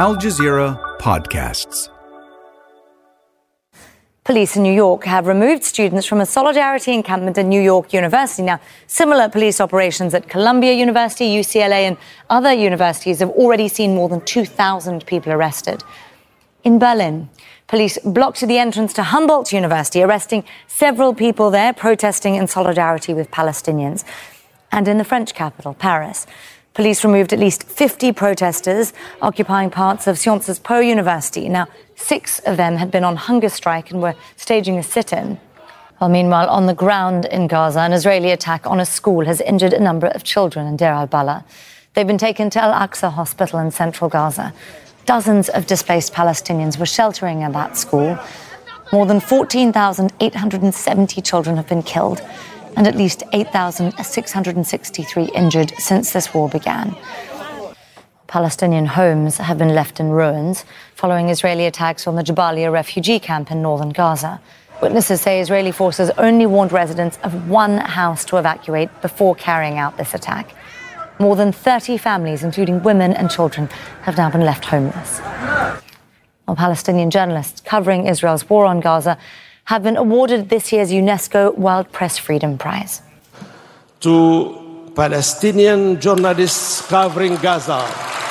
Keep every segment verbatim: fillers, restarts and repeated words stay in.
Al Jazeera Podcasts. Police in New York have removed students from a solidarity encampment at New York University. Now, similar police operations at Columbia University, U C L A and other universities have already seen more than two thousand people arrested. In Berlin, police blocked the entrance to Humboldt University, arresting several people there protesting in solidarity with Palestinians. And in the French capital, Paris, police removed at least fifty protesters occupying parts of Sciences Po University. Now, six of them had been on hunger strike and were staging a sit-in. Well, meanwhile, on the ground in Gaza, an Israeli attack on a school has injured a number of children in Deir al-Balah. They've been taken to Al-Aqsa Hospital in central Gaza. Dozens of displaced Palestinians were sheltering in that school. More than fourteen thousand eight hundred seventy children have been killed and at least eight thousand six hundred sixty-three injured since this war began. Palestinian homes have been left in ruins following Israeli attacks on the Jabalia refugee camp in northern Gaza. Witnesses say Israeli forces only warned residents of one house to evacuate before carrying out this attack. More than thirty families, including women and children, have now been left homeless. Well, Palestinian journalists covering Israel's war on Gaza have been awarded this year's UNESCO World Press Freedom Prize. To Palestinian journalists covering Gaza,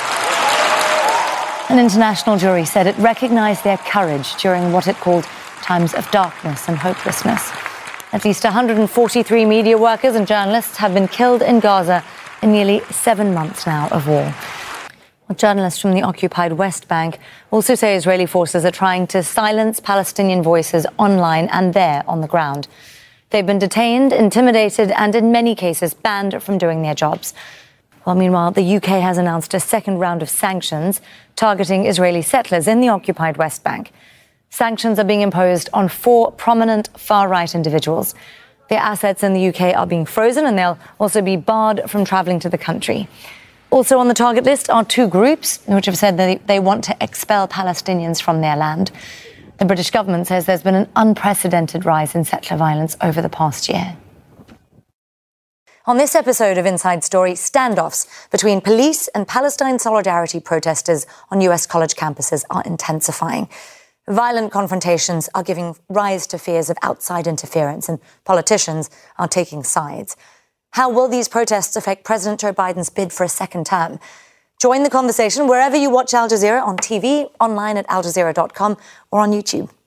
an international jury said it recognized their courage during what it called times of darkness and hopelessness. At least one hundred forty-three media workers and journalists have been killed in Gaza in nearly seven months now of war. Well, journalists from the occupied West Bank also say Israeli forces are trying to silence Palestinian voices online and there on the ground. They've been detained, intimidated, and in many cases banned from doing their jobs. Well, meanwhile, the U K has announced a second round of sanctions targeting Israeli settlers in the occupied West Bank. Sanctions are being imposed on four prominent far-right individuals. Their assets in the U K are being frozen and they'll also be barred from travelling to the country. Also on the target list are two groups which have said that they want to expel Palestinians from their land. The British government says there's been an unprecedented rise in settler violence over the past year. On this episode of Inside Story, standoffs between police and Palestine solidarity protesters on U S college campuses are intensifying. Violent confrontations are giving rise to fears of outside interference, and politicians are taking sides. How will these protests affect President Joe Biden's bid for a second term? Join the conversation wherever you watch Al Jazeera, on T V, online at al jazeera dot com, or on YouTube.